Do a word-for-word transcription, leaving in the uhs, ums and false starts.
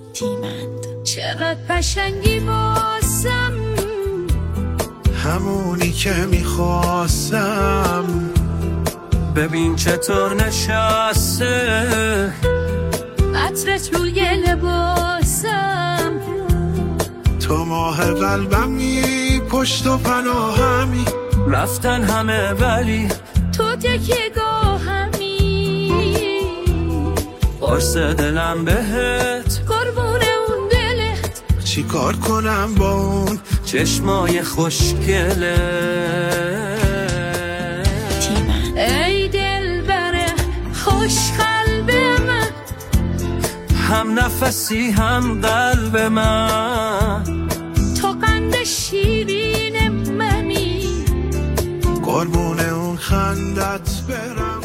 تیمند. چقدر قشنگی واسم، همونی که میخواستم. ببین چطور نشسته عطرت روی لباسم. تو ماه قلبمی، پشت و پناهمی. رفتن همه ولی تو تکیه‌گاهمی. قرص دلم بهت، قربون اون دلت. چی کار کنم با اون چشمای خوشگله. تیمند. ای دل بره خوش قلب من، هم نفسی هم قلب من. تو قند شیرین منی. قربون اون خندت برم.